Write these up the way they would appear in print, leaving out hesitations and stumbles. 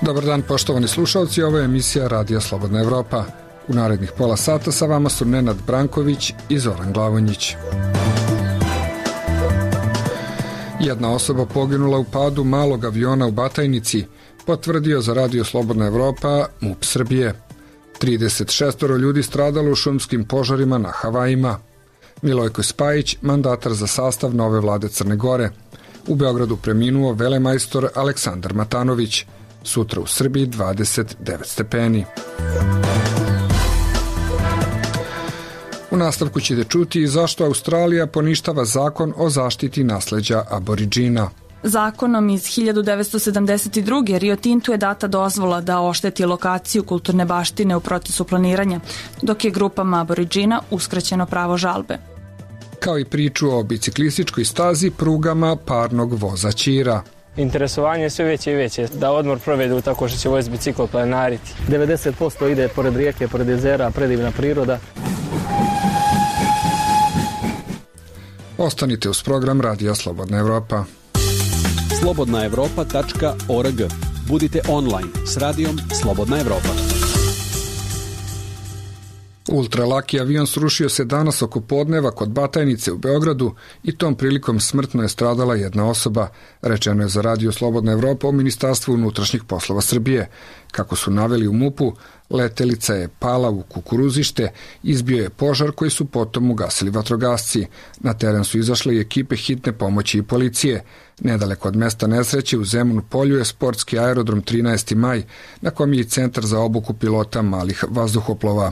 Dobar dan poštovani slušalci, ovo je emisija Radija Slobodna Evropa. U narednih pola sata sa vama su Nenad Branković i Zoran Glavonjić. Jedna osoba poginula u padu malog aviona u Batajnici, potvrdio za Radio Slobodna Evropa MUP Srbije. 36 ljudi stradalo u šumskim požarima na Havajima. Milojko Spajić, mandatar za sastav nove vlade Crne Gore. U Beogradu preminuo velemajstor Aleksandar Matanović. Sutra u Srbiji 29 stepeni. U nastavku ćete čuti i zašto Australija poništava zakon o zaštiti nasleđa Aboriđina. Zakonom iz 1972. Rio Tintu je data dozvola da ošteti lokaciju kulturne baštine u procesu planiranja, dok je grupama Aboriđina uskraćeno pravo žalbe. Kao i priču o biciklističkoj stazi prugama parnog voza Ćira. Interesovanje je sve veće i veće, da odmor provedu tako što će voziti bicikl planariti. 90% ide pored rijeke, pored jezera, predivna priroda. Ostanite uz program Radija Slobodna Evropa. slobodnaevropa.org. Budite online s radijom Slobodna Evropa. Ultralaki avion srušio se danas oko podneva kod Batajnice u Beogradu i tom prilikom smrtno je stradala jedna osoba, rečeno je za Radio Slobodna Evropa u Ministarstvu unutrašnjih poslova Srbije. Kako su naveli u MUP-u, letelica je pala u kukuruzište, izbio je požar koji su potom ugasili vatrogasci. Na teren su izašle i ekipe hitne pomoći i policije. Nedaleko od mesta nesreće u Zemunu polju je sportski aerodrom 13. maj, na kom je i centar za obuku pilota malih vazduhoplova.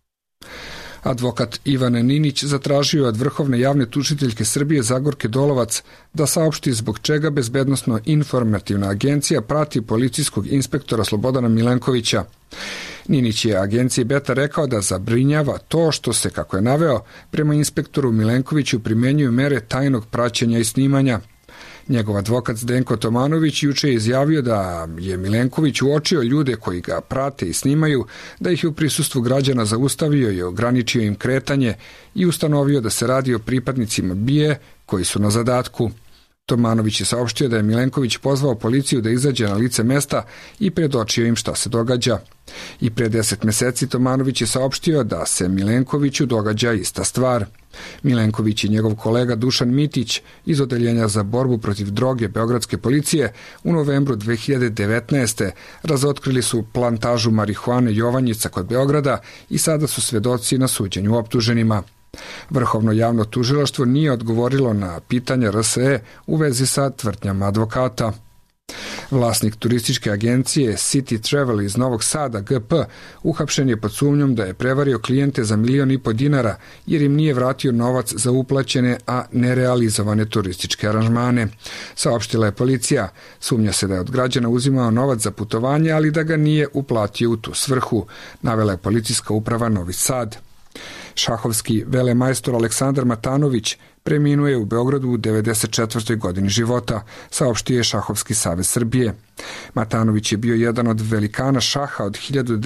Advokat Ivan Ninić zatražio od vrhovne javne tužiteljke Srbije Zagorke Dolovac da saopšti zbog čega Bezbednosno-informativna agencija prati policijskog inspektora Slobodana Milenkovića. Ninić je agenciji Beta rekao da zabrinjava to što se, kako je naveo, prema inspektoru Milenkoviću primenjuju mere tajnog praćenja i snimanja. Njegov advokat Zdenko Tomanović juče je izjavio da je Milenković uočio ljude koji ga prate i snimaju, da ih je u prisustvu građana zaustavio i ograničio im kretanje i ustanovio da se radi o pripadnicima BIA koji su na zadatku. Tomanović je saopštio da je Milenković pozvao policiju da izađe na lice mesta i predočio im šta se događa. I pre 10 meseci Tomanović je saopštio da se Milenkoviću događa ista stvar. Milenković i njegov kolega Dušan Mitić iz Odeljenja za borbu protiv droge Beogradske policije u novembru 2019. razotkrili su plantažu marihuane Jovanjica kod Beograda i sada su svedoci na suđenju optuženima. Vrhovno javno tužilaštvo nije odgovorilo na pitanja RSE u vezi sa tvrdnjama advokata. Vlasnik turističke agencije City Travel iz Novog Sada, GP, uhapšen je pod sumnjom da je prevario klijente za $1,5 miliona jer im nije vratio novac za uplaćene, a nerealizovane turističke aranžmane. Saopštila je policija. Sumnja se da je od građana uzimao novac za putovanje, ali da ga nije uplatio u tu svrhu, navela je policijska uprava Novi Sad. Šahovski velemajstor Aleksandar Matanović preminuo je u Beogradu u 94. godini života, saopštio je Šahovski savez Srbije. Matanović je bio jedan od velikana šaha od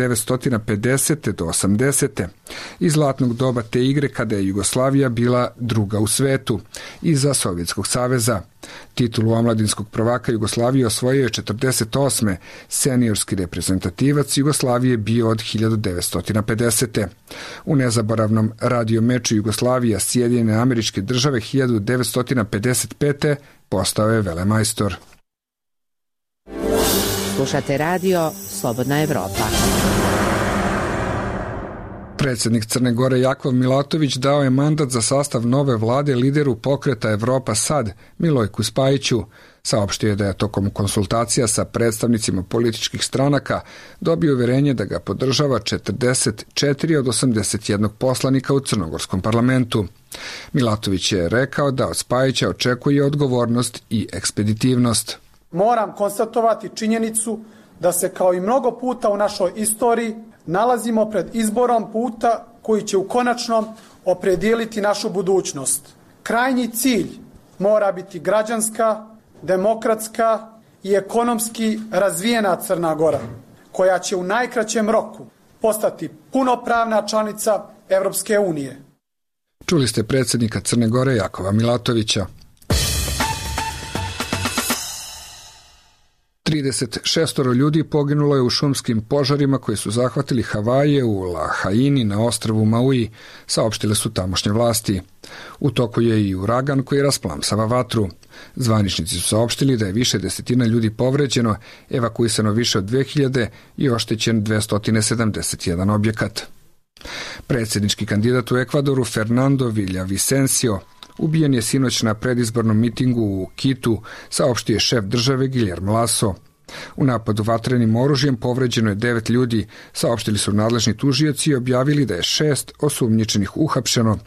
1950. do 80. iz zlatnog doba te igre kada je Jugoslavija bila druga u svetu, iza Sovjetskog saveza. Titulu omladinskog prvaka Jugoslavije osvojio je 48. Seniorski reprezentativac Jugoslavije bio od 1950. U nezaboravnom radio meču Jugoslavija Sjedinjene Američke Države 1955. postao je velemajstor. Slušate radio Slobodna Evropa. Predsjednik Crne Gore Jakov Milatović dao je mandat za sastav nove vlade lideru pokreta Evropa Sad, Milojku Spajiću. Saopštio je da je tokom konsultacija sa predstavnicima političkih stranaka dobio uverenje da ga podržava 44 od 81 poslanika u crnogorskom parlamentu. Milatović je rekao da od Spajića očekuje odgovornost i ekspeditivnost. Moram konstatovati činjenicu da se kao i mnogo puta u našoj istoriji nalazimo pred izborom puta koji će u konačnom opredijeliti našu budućnost. Krajnji cilj mora biti građanska, demokratska i ekonomski razvijena Crna Gora, koja će u najkraćem roku postati punopravna članica Evropske unije. Čuli ste predsjednika Crne Gore Jakova Milatovića. 36 ljudi poginulo je u šumskim požarima koji su zahvatili Havaje u Lahaini na ostrvu Maui, saopštile su tamošnje vlasti. U toku je i uragan koji rasplamsava vatru. Zvaničnici su saopštili da je više desetina ljudi povređeno, evakuisano više od 2000 i oštećen 271 objekat. Predsjednički kandidat u Ekvadoru Fernando Villavicencio ubijen je sinoć na predizbornom mitingu u Kitu, saopštio je šef države Guillermo Lasso. U napadu vatrenim oružjem povređeno je 9 ljudi, saopštili su nadležni tužioci i objavili da je 6 osumnjičenih uhapšeno.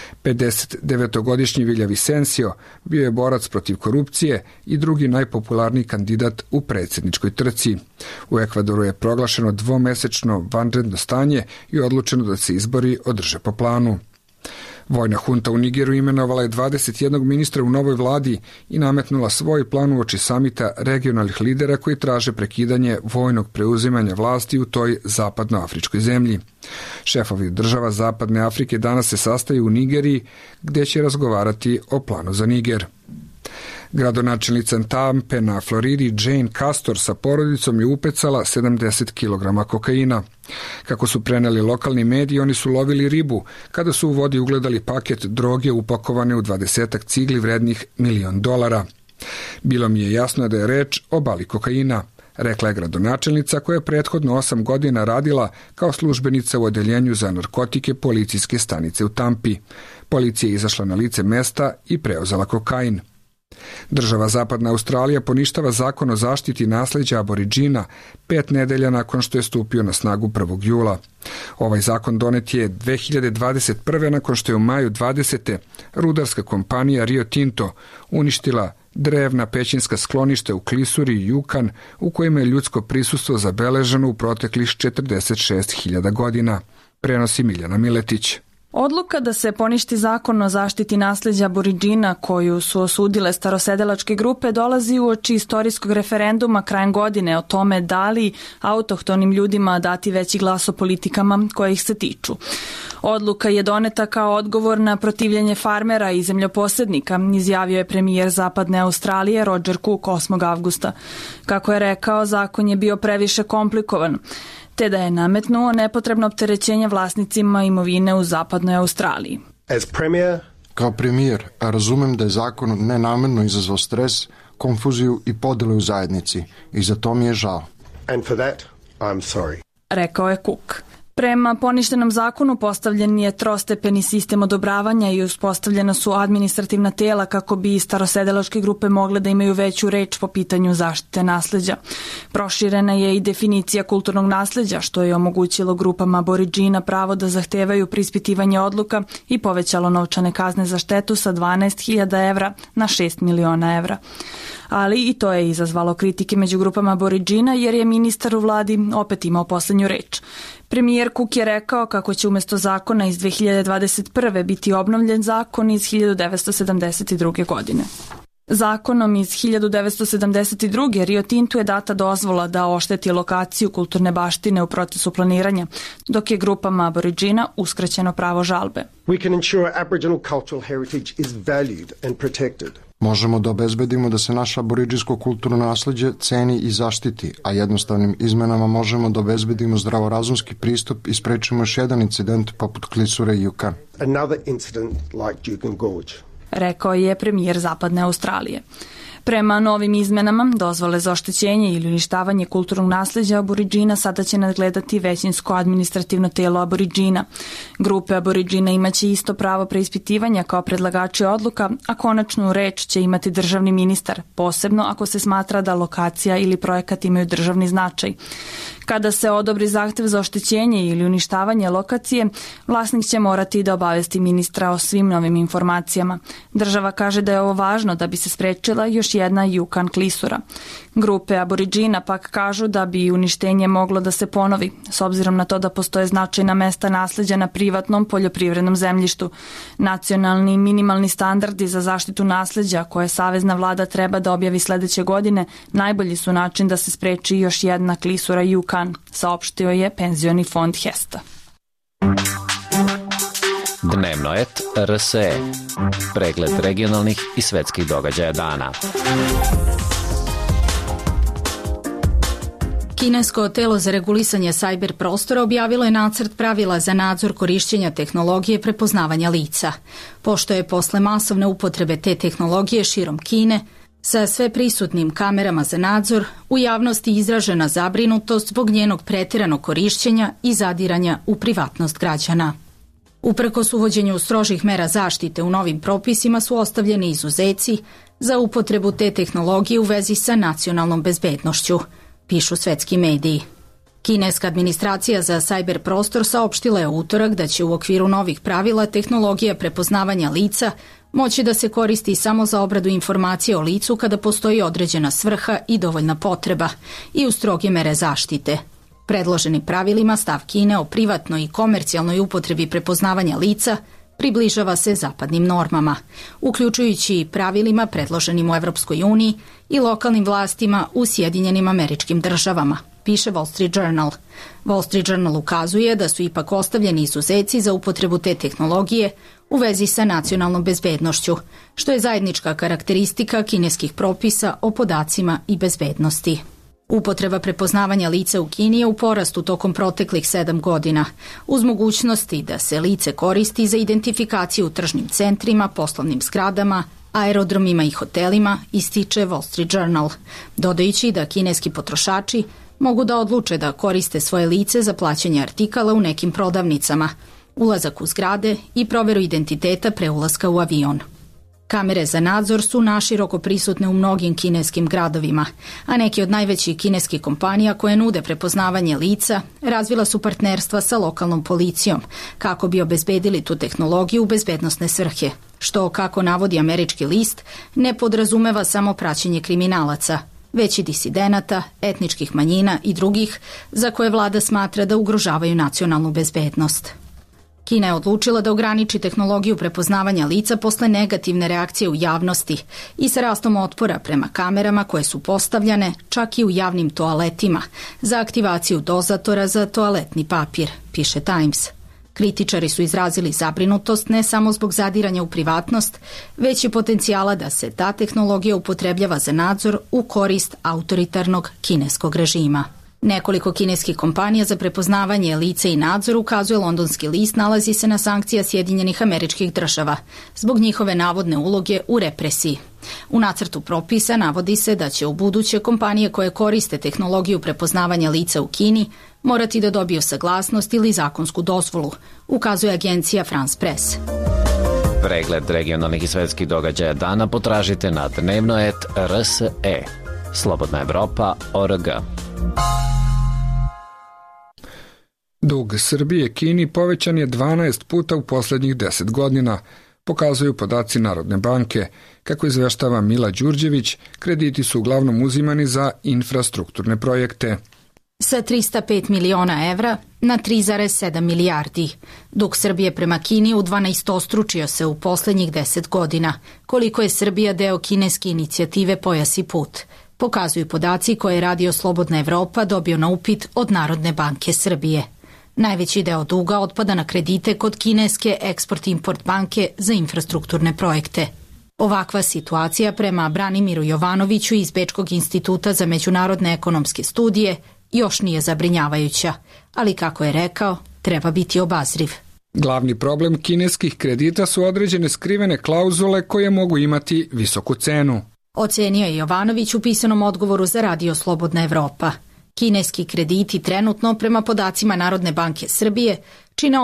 59-godišnji Villavicencio bio je borac protiv korupcije i drugi najpopularniji kandidat u predsjedničkoj trci. U Ekvadoru je proglašeno dvomesečno vanredno stanje i odlučeno da se izbori održe po planu. Vojna hunta u Nigeru imenovala je 21 ministra u novoj vladi i nametnula svoj plan uoči samita regionalnih lidera koji traže prekidanje vojnog preuzimanja vlasti u toj zapadnoafričkoj zemlji. Šefovi država Zapadne Afrike danas se sastaju u Nigeriji, gdje će razgovarati o planu za Niger. Gradonačelnica Tampe na Floridi Jane Castor sa porodicom je upecala 70 kg kokaina. Kako su preneli lokalni mediji, oni su lovili ribu kada su u vodi ugledali paket droge upakovane u 20 cigli vrednih $1 milion. Bilo mi je jasno da je reč o bali kokaina, rekla je gradonačelnica koja je prethodno 8 godina radila kao službenica u odeljenju za narkotike policijske stanice u Tampi. Policija je izašla na lice mesta i preuzela kokain. Država Zapadna Australija poništava zakon o zaštiti nasleđa Aboriđina 5 nedelja nakon što je stupio na snagu 1. jula. Ovaj zakon donet je 2021. nakon što je u maju 20. rudarska kompanija Rio Tinto uništila drevna pećinska skloništa u klisuri i Yukon u kojima je ljudsko prisustvo zabeleženo u proteklih 46.000 godina, prenosi Miljana Miletić. Odluka da se poništi zakon o zaštiti nasleđa Aboriđina koju su osudile starosedelačke grupe dolazi uoči istorijskog referenduma krajem godine o tome da li autohtonim ljudima dati veći glas o politikama koje ih se tiču. Odluka je doneta kao odgovor na protivljenje farmera i zemljoposednika, izjavio je premijer Zapadne Australije Roger Cook 8. avgusta. Kako je rekao, zakon je bio previše komplikovan, te da je nametnuo nepotrebno opterećenje vlasnicima imovine u Zapadnoj Australiji. Kao premijer, razumem da je zakon nenamjerno izazvao stres, konfuziju i podjele u zajednici i za to mi je žao. Rekao je Cook. Prema poništenom zakonu postavljen je trostepeni sistem odobravanja i uspostavljena su administrativna tela kako bi starosedelačke grupe mogle da imaju veću reč po pitanju zaštite nasleđa. Proširena je i definicija kulturnog nasleđa, što je omogućilo grupama Aboriđina pravo da zahtevaju preispitivanje odluka i povećalo novčane kazne za štetu sa 12.000 evra na 6 miliona evra. Ali i to je izazvalo kritike među grupama Aboriđina jer je ministar u vladi opet imao poslednju reč. Premijer Cook je rekao kako će umjesto zakona iz 2021. biti obnovljen zakon iz 1972. godine. Zakonom iz 1972. Rio Tintu je data dozvola da ošteti lokaciju kulturne baštine u procesu planiranja, dok je grupama Aboriđina uskraćeno pravo žalbe. Možemo da obezbedimo da se naše aboriđinsko kulturno nasleđe ceni i zaštiti, a jednostavnim izmenama možemo da obezbedimo zdravorazumski pristup i sprečimo još jedan incident poput klisure i Yukon. Rekao je premijer Zapadne Australije. Prema novim izmenama, dozvole za oštećenje ili uništavanje kulturnog nasleđa Aboriđina sada će nadgledati većinsko administrativno telo Aboriđina. Grupe Aboriđina imaće isto pravo preispitivanja kao predlagači odluka, a konačnu reč će imati državni ministar, posebno ako se smatra da lokacija ili projekat imaju državni značaj. Kada se odobri zahtev za oštećenje ili uništavanje lokacije, vlasnik će morati da obavesti ministra o svim novim informacijama. Država kaže da je ovo važno da bi se sprečila još jedna Yukon klisura. Grupe Aboriđina pak kažu da bi uništenje moglo da se ponovi, s obzirom na to da postoje značajna mesta nasleđa na privatnom poljoprivrednom zemljištu. Nacionalni minimalni standardi za zaštitu nasleđa koje savezna vlada treba da objavi sledeće godine najbolji su način da se spreči još jedna klisura Yukon, saopštio je penzioni fond Hesta. Dnevnoet RSE. Pregled regionalnih i svetskih događaja dana. Kinesko telo za regulisanje sajber prostora objavilo je nacrt pravila za nadzor korišćenja tehnologije prepoznavanja lica. Pošto je posle masovne upotrebe te tehnologije širom Kine, sa sve prisutnim kamerama za nadzor, u javnosti izražena zabrinutost zbog njenog pretjeranog korišćenja i zadiranja u privatnost građana. Uprkos uvođenju strožih mera zaštite u novim propisima su ostavljeni izuzeci za upotrebu te tehnologije u vezi sa nacionalnom bezbednošću, pišu svetski mediji. Kineska administracija za sajber prostor saopštila je u utorak da će u okviru novih pravila tehnologija prepoznavanja lica moći da se koristi samo za obradu informacije o licu kada postoji određena svrha i dovoljna potreba i u stroge mere zaštite. Predloženi pravilima stav Kine o privatnoj i komercijalnoj upotrebi prepoznavanja lica približava se zapadnim normama, uključujući i pravilima predloženim u Evropskoj uniji i lokalnim vlastima u Sjedinjenim Američkim Državama, piše Wall Street Journal. Wall Street Journal ukazuje da su ipak ostavljeni izuzeci za upotrebu te tehnologije u vezi sa nacionalnom bezbednošću, što je zajednička karakteristika kineskih propisa o podacima i bezbednosti. Upotreba prepoznavanja lica u Kini je u porastu tokom proteklih 7 godina, uz mogućnosti da se lice koristi za identifikaciju u tržnim centrima, poslovnim zgradama, aerodromima i hotelima, ističe Wall Street Journal, dodajući da kineski potrošači mogu da odluče da koriste svoje lice za plaćanje artikala u nekim prodavnicama, ulazak u zgrade i proveru identiteta pre ulaska u avion. Kamere za nadzor su naširoko prisutne u mnogim kineskim gradovima, a neki od najvećih kineskih kompanija koje nude prepoznavanje lica razvila su partnerstva sa lokalnom policijom kako bi obezbedili tu tehnologiju u bezbednosne svrhe, što, kako navodi američki list, ne podrazumeva samo praćenje kriminalaca, već i disidenata, etničkih manjina i drugih za koje vlada smatra da ugrožavaju nacionalnu bezbednost. Kina je odlučila da ograniči tehnologiju prepoznavanja lica posle negativne reakcije u javnosti i sa rastom otpora prema kamerama koje su postavljane čak i u javnim toaletima za aktivaciju dozatora za toaletni papir, piše Times. Kritičari su izrazili zabrinutost ne samo zbog zadiranja u privatnost, već i potencijala da se ta tehnologija upotrebljava za nadzor u korist autoritarnog kineskog režima. Nekoliko kineskih kompanija za prepoznavanje lica i nadzor, ukazuje londonski list, nalazi se na sankcija Sjedinjenih Američkih Država zbog njihove navodne uloge u represiji. U nacrtu propisa navodi se da će u buduće kompanije koje koriste tehnologiju prepoznavanja lica u Kini morati da dobiju saglasnost ili zakonsku dozvolu, ukazuje agencija France Press. Pregled regionalnih i svetskih događaja dana potražite na dnevnoet.rse. Slobodna Evropa.org. Dug Srbije Kini povećan je 12 puta u poslednjih 10 godina, pokazuju podaci Narodne banke. Kako izveštava Mila Đurđević, krediti su uglavnom uzimani za infrastrukturne projekte. Sa 305 miliona evra na 3,7 milijardi. Dug Srbije prema Kini u 12-ostručio se u poslednjih 10 godina, koliko je Srbija deo kineske inicijative Pojas i put, pokazuju podaci koje je Radio Slobodna Evropa dobio na upit od Narodne banke Srbije. Najveći deo duga otpada na kredite kod kineske Eksport-Import banke za infrastrukturne projekte. Ovakva situacija prema Branimiru Jovanoviću iz Bečkog instituta za međunarodne ekonomske studije još nije zabrinjavajuća, ali kako je rekao, treba biti obazriv. Glavni problem kineskih kredita su određene skrivene klauzule koje mogu imati visoku cenu, ocenio je Jovanović u pisanom odgovoru za Radio Slobodna Evropa. Kineski krediti trenutno, prema podacima Narodne banke Srbije, čine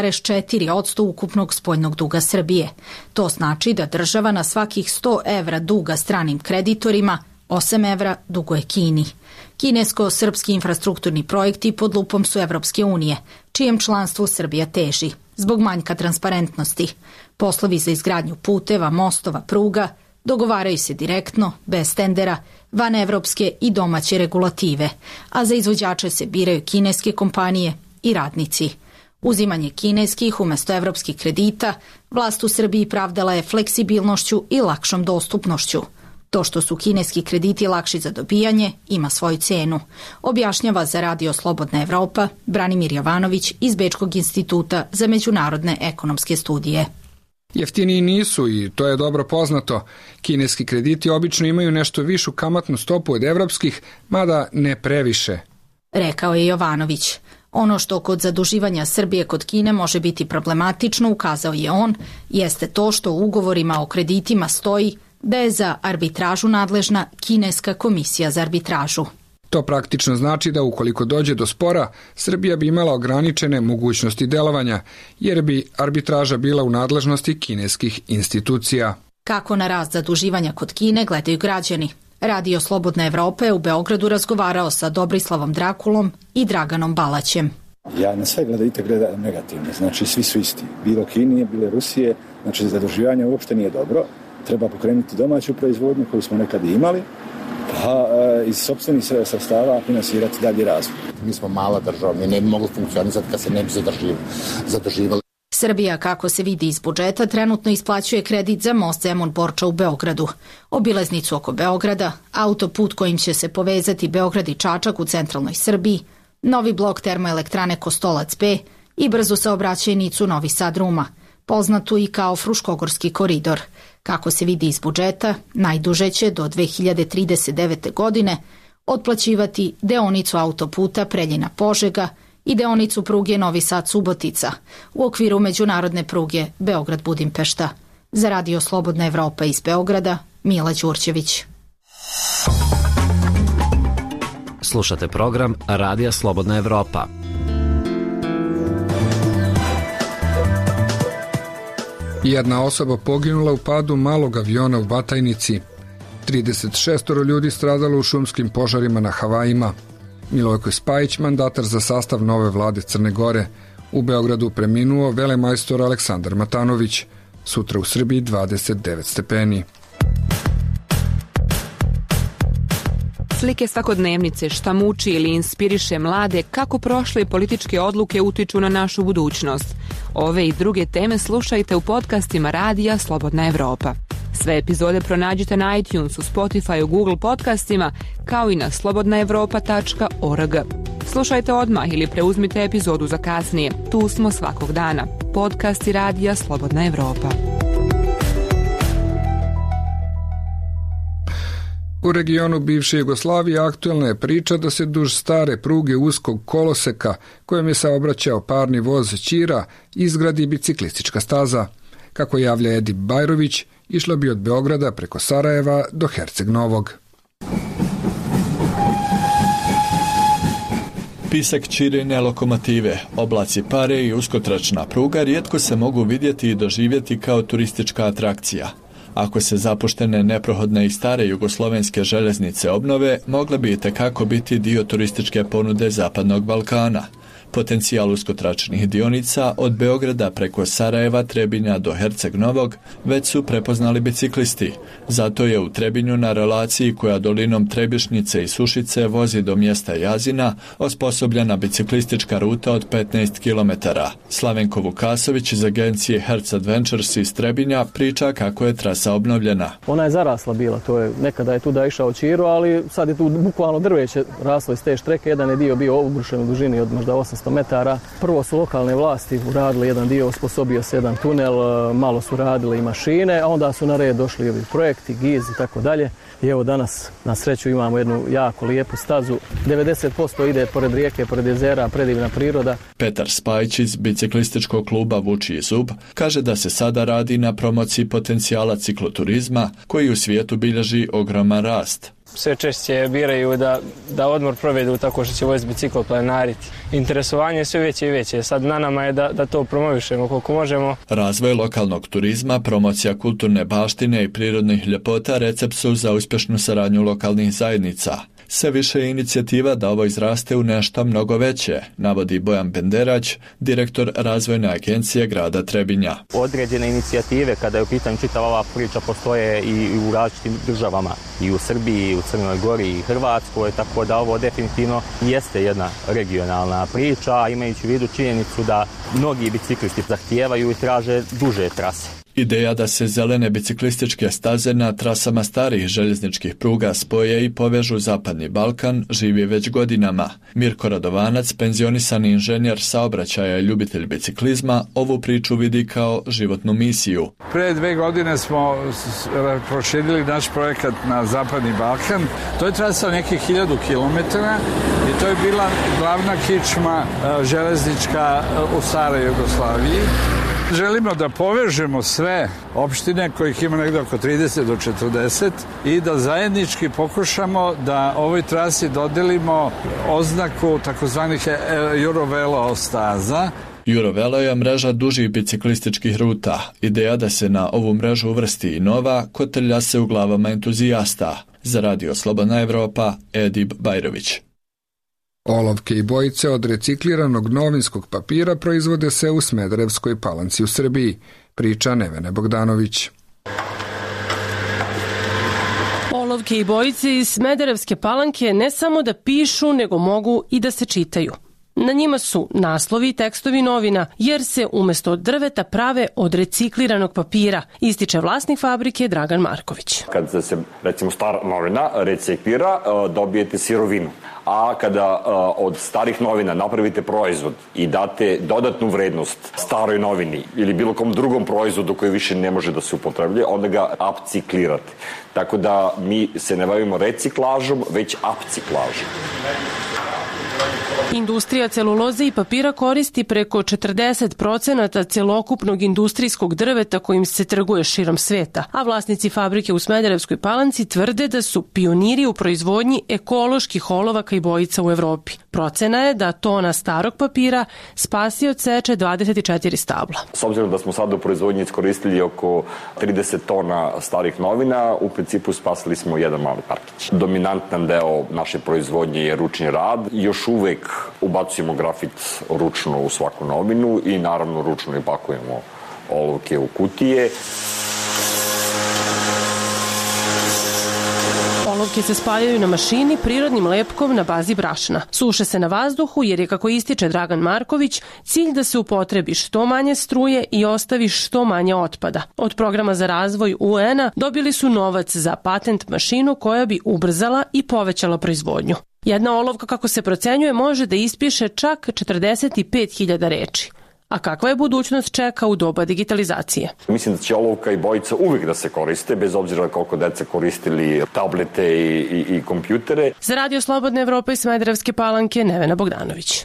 8,4% ukupnog spoljnog duga Srbije. To znači da država na svakih 100 evra duga stranim kreditorima 8 evra duguje Kini. Kinesko-srpski infrastrukturni projekti pod lupom su Evropske unije, čijem članstvu Srbija teži. Zbog manjka transparentnosti, poslovi za izgradnju puteva, mostova, pruga dogovaraju se direktno, bez tendera, van evropske i domaće regulative, a za izvođače se biraju kineske kompanije i radnici. Uzimanje kineskih umesto evropskih kredita vlast u Srbiji pravdala je fleksibilnošću i lakšom dostupnošću. To što su kineski krediti lakši za dobijanje ima svoju cenu, objašnjava za Radio Slobodna Evropa Branimir Jovanović iz Bečkog instituta za međunarodne ekonomske studije. Jeftiniji nisu i to je dobro poznato. Kineski krediti obično imaju nešto višu kamatnu stopu od evropskih, mada ne previše. rekao je Jovanović. Ono što kod zaduživanja Srbije kod Kine može biti problematično, ukazao je on, jeste to što u ugovorima o kreditima stoji da je za arbitražu nadležna Kineska komisija za arbitražu. To praktično znači da ukoliko dođe do spora, Srbija bi imala ograničene mogućnosti delovanja, jer bi arbitraža bila u nadležnosti kineskih institucija. Kako na rast zaduživanja kod Kine gledaju građani? Radio Slobodna Evropa je u Beogradu razgovarao sa Dobrislavom Drakulom i Draganom Balaćem. Ja na sve gleda negativno, znači svi su isti. Bilo Kinije, bilo Rusije, znači zaduživanje uopšte nije dobro. Treba pokrenuti domaću proizvodnju koju smo nekad imali, a iz sopstvenih sredstava finansirati dalje razvoj. Mi smo mala država, mi ne bi mogli funkcionisati kad se ne bi zaduživali. Srbija, kako se vidi iz budžeta, trenutno isplaćuje kredit za most Zemun-Borča u Beogradu, obilaznicu oko Beograda, autoput kojim će se povezati Beograd i Čačak u centralnoj Srbiji, novi blok termoelektrane Kostolac B i brzu saobraćajnicu Novi Sad-Ruma, poznatu i kao Fruškogorski koridor. Kako se vidi iz budžeta, najduže će do 2039. godine otplaćivati deonicu autoputa Preljina-Požega i deonicu pruge Novi Sad-Subotica u okviru međunarodne pruge Beograd-Budimpešta. Za Radio Slobodna Evropa iz Beograda, Mila Đurđević. Slušate program Radija Slobodna Evropa. Jedna osoba poginula u padu malog aviona u Batajnici. 36 ljudi stradalo u šumskim požarima na Havajima. Milojko Spajić, mandatar za sastav nove vlade Crne Gore. U Beogradu preminuo velemajstor Aleksandar Matanović. Sutra u Srbiji 29 stepeni. Slike svakodnevnice, šta muči ili inspiriše mlade, kako prošle političke odluke utiču na našu budućnost. Ove i druge teme slušajte u podcastima Radija Slobodna Evropa. Sve epizode pronađite na iTunesu, Spotify, Google podcastima, kao i na slobodnaevropa.org. Slušajte odmah ili preuzmite epizodu za kasnije. Tu smo svakog dana. Podcasti Radija Slobodna Evropa. U regionu bivše Jugoslavije aktuelna je priča da se duž stare pruge uskog koloseka, kojem je saobraćao parni voz Ćira, izgradi biciklistička staza. Kako javlja Edi Bajrović, išla bi od Beograda preko Sarajeva do Herceg Novog. Pisak Ćirine lokomotive, oblaci pare i uskotračna pruga rijetko se mogu vidjeti i doživjeti kao turistička atrakcija. Ako se zapuštene, neprohodne i stare jugoslovenske željeznice obnove, mogle bi itekako biti dio turističke ponude Zapadnog Balkana. Potencijal uskotračnih dionica od Beograda preko Sarajeva, Trebinja do Herceg Novog već su prepoznali biciklisti. Zato je u Trebinju na relaciji koja dolinom Trebišnice i Sušice vozi do mjesta Jazina osposobljena biciklistička ruta od 15 km. Slavenko Vukasović iz agencije Hertz Adventures iz Trebinja priča kako je trasa obnovljena. Ona je zarasla bila, to je nekada je tu da išao Ćiro, ali sad je tu bukvalno drveće raslo iz te štreke, jedan je dio bio obrušen u dužini od možda 800 metara. Prvo su lokalne vlasti uradili jedan dio, osposobio se jedan tunel, malo su radile i mašine, a onda su na red došli ovi projekti, GIZ i tako dalje. I evo danas na sreću imamo jednu jako lijepu stazu. 90% ide pored rijeke, pored jezera, predivna priroda. Petar Spajić iz biciklističkog kluba Vučiji zub kaže da se sada radi na promociji potencijala cikloturizma koji u svijetu bilježi ogroman rast. Sve češće biraju da odmor provedu tako što će voziti bicikl, planariti. Interesovanje je sve veće i veće. Sad na nama je da to promovišemo koliko možemo. Razvoj lokalnog turizma, promocija kulturne baštine i prirodnih ljepota recept su za uspješnu saradnju lokalnih zajednica. Sve više je inicijativa da ovo izraste u nešto mnogo veće, navodi Bojan Benderać, direktor razvojne agencije grada Trebinja. Određene inicijative, kada je u pitanju čitava ova priča, postoje i u različitim državama, i u Srbiji, i u Crnoj Gori, i Hrvatskoj, tako da ovo definitivno jeste jedna regionalna priča, imajući u vidu činjenicu da mnogi biciklisti zahtijevaju i traže duže trase. Ideja da se zelene biciklističke staze na trasama starih željezničkih pruga spoje i povežu Zapadni Balkan živi već godinama. Mirko Radovanac, penzionisani inženjer saobraćaja i ljubitelj biciklizma, ovu priču vidi kao životnu misiju. Pre 2 godine smo proširili naš projekat na Zapadni Balkan. To je trasa nekih 1000 km i to je bila glavna kičma železnička u staroj Jugoslaviji. Želimo da povežemo sve opštine kojih ima negde oko 30 do 40 i da zajednički pokušamo da ovoj trasi dodelimo oznaku takozvanih Eurovelo staza. Eurovelo je mreža dužih biciklističkih ruta. Ideja da se na ovu mrežu uvrsti i nova kotrlja se u glavama entuzijasta. Za Radio Slobodna Evropa, Edib Bajrović. Olovke i bojice od recikliranog novinskog papira proizvode se u Smederevskoj Palanci u Srbiji, priča Nevene Bogdanović. Olovke i bojice iz Smederevske Palanke ne samo da pišu, nego mogu i da se čitaju. Na njima su naslovi i tekstovi novina, jer se umjesto od drveta prave od recikliranog papira, ističe vlasnik fabrike Dragan Marković. Kad se, recimo, stara novina reciklira, dobijete sirovinu. A kada od starih novina napravite proizvod i date dodatnu vrednost staroj novini ili bilo kom drugom proizvodu koji više ne može da se upotrebljuje, onda ga upciklirate. Tako da mi se ne bavimo reciklažom, već upciklažom. Industrija celuloze i papira koristi preko 40% celokupnog industrijskog drveta kojim se trguje širom sveta, a vlasnici fabrike u Smederevskoj Palanci tvrde da su pioniri u proizvodnji ekoloških olovaka i bojica u Evropi. Procena je da tona starog papira spasi od seče 24 stabla. S obzirom da smo sad u proizvodnji iskoristili oko 30 tona starih novina, u principu spasili smo jedan mali parkić. Dominantan deo naše proizvodnje je ručni rad. Još uvek ubacujemo grafit ručno u svaku novinu i naravno ručno i pakujemo olovke u kutije. Olovke se spajaju na mašini prirodnim lepkom na bazi brašna. Suše se na vazduhu jer je, kako ističe Dragan Marković, cilj da se upotrebi što manje struje i ostavi što manje otpada. Od programa za razvoj UN-a dobili su novac za patent mašinu koja bi ubrzala i povećala proizvodnju. Jedna olovka, kako se procenjuje, može da ispiše čak 45.000 reči. A kakva je budućnost čeka u doba digitalizacije? Mislim da će olovka i bojica uvijek da se koriste, bez obzira koliko deca koristili tablete i kompjutere. Za Radio Slobodna Evropa iz Smederevske Palanke, Nevena Bogdanović.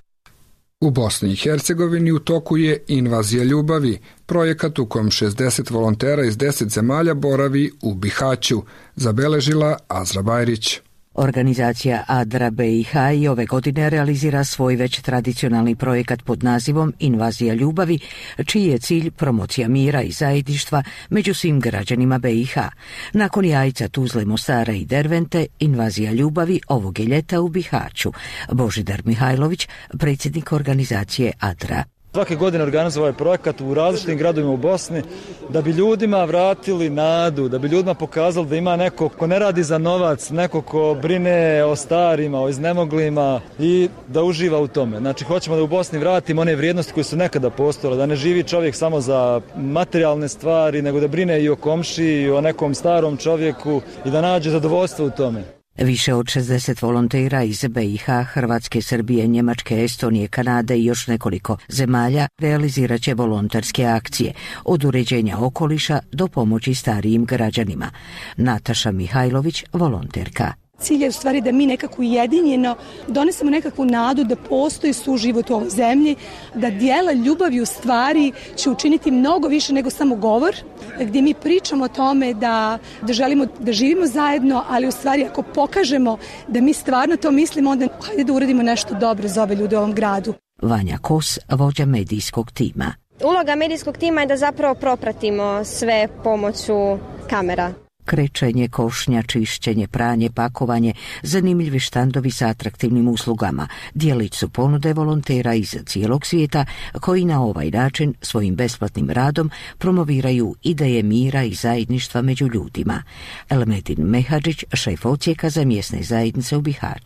U Bosni i Hercegovini u toku je Invazija ljubavi, projekat u kom 60 volontera iz 10 zemalja boravi u Bihaću, zabeležila Azra Bajrić. Organizacija ADRA BiH i ove godine realizira svoj već tradicionalni projekat pod nazivom Invazija ljubavi, čiji je cilj promocija mira i zajedništva među svim građanima BiH. Nakon Jajca, Tuzle, Mostara i Dervente, Invazija ljubavi ovog je ljeta u Bihaću. Božidar Mihajlović, predsjednik organizacije ADRA. Svake godine organizuje ovaj projekat u različitim gradovima u Bosni da bi ljudima vratili nadu, da bi ljudima pokazali da ima neko ko ne radi za novac, neko ko brine o starima, o iznemoglima i da uživa u tome. Znači, hoćemo da u Bosni vratimo one vrijednosti koje su nekada postojale, da ne živi čovjek samo za materijalne stvari, nego da brine i o komšiji, i o nekom starom čovjeku i da nađe zadovoljstvo u tome. Više od 60 volontera iz BiH, Hrvatske, Srbije, Njemačke, Estonije, Kanade i još nekoliko zemalja realizirat će volonterske akcije, od uređenja okoliša do pomoći starijim građanima. Nataša Mihajlović, volonterka. Cilj je u stvari da mi nekako ujedinjeno donesemo nekakvu nadu da postoji suživot u ovoj zemlji, da dijela ljubavi u stvari će učiniti mnogo više nego samo govor, gdje mi pričamo o tome da želimo da živimo zajedno, ali u stvari ako pokažemo da mi stvarno to mislimo, onda hajde da uradimo nešto dobro za ove ljude u ovom gradu. Vanja Kos, vođa medijskog tima. Uloga medijskog tima je da zapravo propratimo sve pomoću kamera. Krečenje, košnja, čišćenje, pranje, pakovanje, zanimljivi štandovi sa atraktivnim uslugama, dijelić su ponude volontera iz cijelog svijeta koji na ovaj način svojim besplatnim radom promoviraju ideje mira i zajedništva među ljudima. Elmedin Mehadžić, šef odsjeka za mjesne zajednice u Bihaću.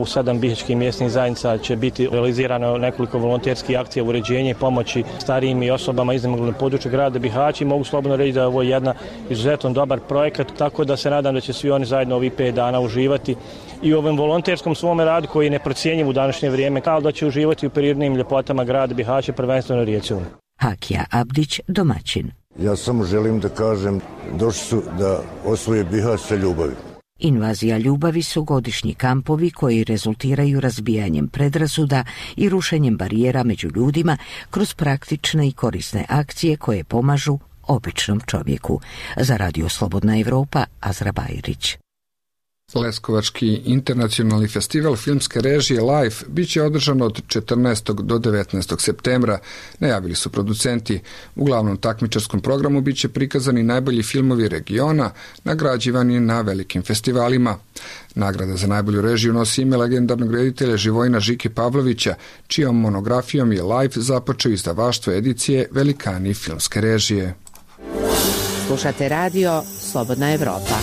U 7 bihaćkih mjesnih zajednica će biti realizirano nekoliko volonterskih akcija uređenja i pomoći starijim i osobama iznemoglenih područja grada Bihać i mogu slobodno reći da je ovo jedan izuzetno dobar projekat, tako da se nadam da će svi oni zajedno ovih 5 dana uživati i u ovom volonterskom svome radu koji je neprocijenjiv u današnje vrijeme, kao da će uživati u prirodnim ljepotama grada Bihaća, prvenstveno rijeci Uni. Hakija Abdić, domaćin. Ja samo želim da kažem, došli su da osvoje Bihać sa ljubavi. Invazija ljubavi su godišnji kampovi koji rezultiraju razbijanjem predrasuda i rušenjem barijera među ljudima kroz praktične i korisne akcije koje pomažu običnom čovjeku. Za Radio Slobodna Evropa, Azra Bajrić. Leskovački internacionalni festival filmske režije Life bit će održan od 14. do 19. septembra, najavili su producenti. U glavnom takmičarskom programu bit će prikazani najbolji filmovi regiona, nagrađivani na velikim festivalima. Nagrada za najbolju režiju nosi ime legendarnog reditelja Živojina Žike Pavlovića, čijom monografijom je Life započeo izdavaštvo edicije Velikani filmske režije. Slušate radio Slobodna Evropa.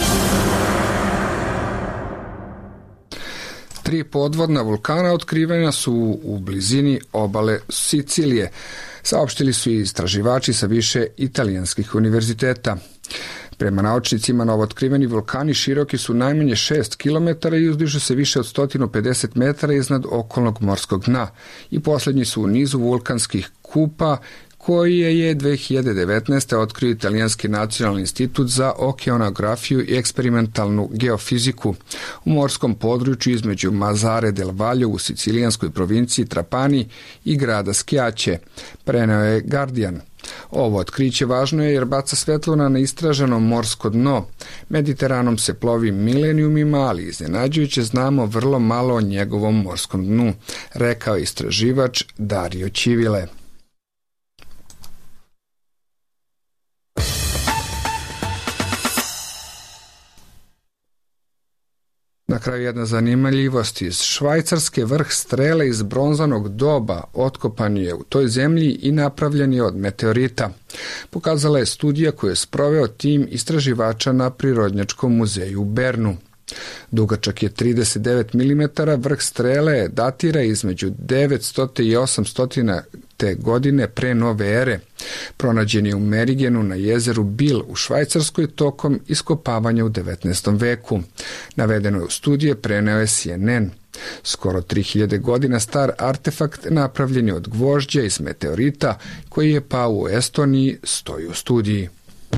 3 podvodna vulkana otkrivena su u blizini obale Sicilije, saopštili su i istraživači sa više italijanskih univerziteta. Prema naučnicima, novootkriveni vulkani široki su najmanje 6 km i uzdižu se više od 150 metara iznad okolnog morskog dna i posljednji su u nizu vulkanskih kupa koje je 2019. otkrio Italijanski nacionalni institut za okeanografiju i eksperimentalnu geofiziku u morskom području između Mazare del Vallo u sicilijanskoj provinciji Trapani i grada Schiace, preneo je Guardian. Ovo otkriće važno je jer baca svetlo na neistraženo morsko dno. Mediteranom se plovi milenijumima, ali iznenađujuće znamo vrlo malo o njegovom morskom dnu, rekao je istraživač Dario Civile. Na kraju jedna zanimljivost iz Švajcarske. Vrh strele iz bronzanog doba otkopan je u toj zemlji i napravljen je od meteorita. Pokazala je studija koju je sproveo tim istraživača na Prirodnjačkom muzeju u Bernu. Dugačak je 39 mm, vrh strele datira između 900. i 800. godine pre nove ere. Pronađen je u Merigenu na jezeru Bil u Švajcarskoj tokom iskopavanja u 19. veku. Navedeno je u studije, preneo je CNN. Skoro 3000 godina star artefakt napravljen je od gvožđa iz meteorita koji je pao u Estoniji, stoji u studiji.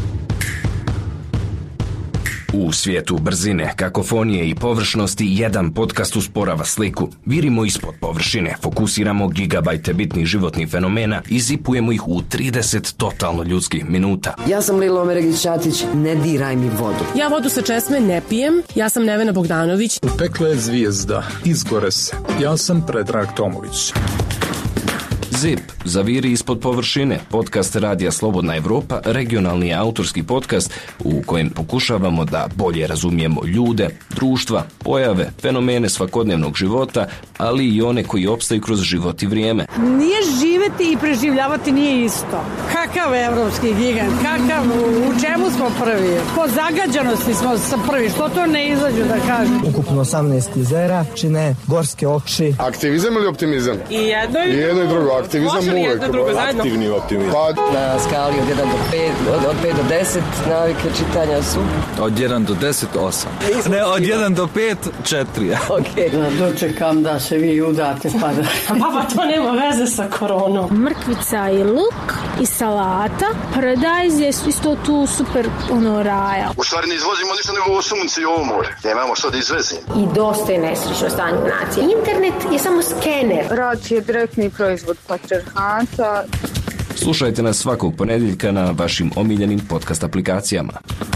U svijetu brzine, kakofonije i površnosti jedan podcast usporava sliku. Virimo ispod površine, fokusiramo gigabajte bitnih životnih fenomena i zipujemo ih u 30 totalno ljudskih minuta. Ja sam Lilo Omeregić-Ćatić, ne diraj mi vodu. Ja vodu sa česme ne pijem, ja sam Nevena Bogdanović. U peklu je zvijezda, izgore se. Ja sam Predrag Tomović. ZIP, zaviri ispod površine, podcast Radija Slobodna Evropa, regionalni autorski podcast u kojem pokušavamo da bolje razumijemo ljude, društva, pojave, fenomene svakodnevnog života, ali i one koji opstaju kroz život i vrijeme. Nije živeti i preživljavati nije isto. Kakav evropski gigant, kakav, u čemu smo prvi? Po zagađanosti smo prvi, što to ne izađu da kažu? Ukupno 18 jezera, čine gorske oči. Aktivizam ili optimizam? I jedno i drugo. Aktivizam uvek. Aktivni optimizam. Na skali od 1 do 5, od 5 do 10 navike čitanja su? Od 1 do 10, 8. Ne, od 1 do 5, 4. Ok. Dočekam da se vi udate pa da... Baba, to nema veze sa koronom. Mrkvica i luk i salata. Paradajz je isto tu super raja. U stvari ne izvozimo ništa nego ovo sunce i ovo more. Nemamo što da izvezimo. I dosta je nesrećno stanje nacije. Internet je samo skener. Rad je direktni proizvod patriarhata. Slušajte nas svakog ponedjeljka na vašim omiljenim podcast aplikacijama.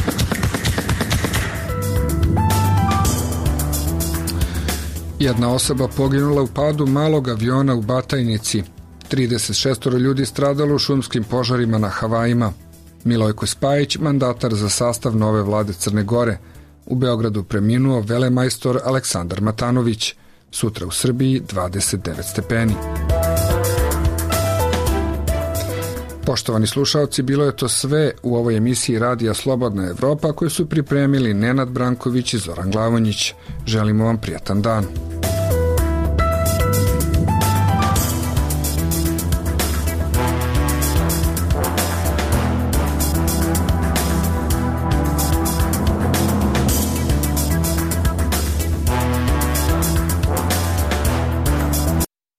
Jedna osoba poginula u padu malog aviona u Batajnici. 36 ljudi stradalo u šumskim požarima na Havajima. Milojko Spajić, mandatar za sastav nove vlade Crne Gore. U Beogradu preminuo velemajstor Aleksandar Matanović. Sutra u Srbiji 29 stepeni. Poštovani slušaoci, bilo je to sve u ovoj emisiji Radija Slobodna Evropa koju su pripremili Nenad Branković i Zoran Glavonjić. Želimo vam prijatan dan.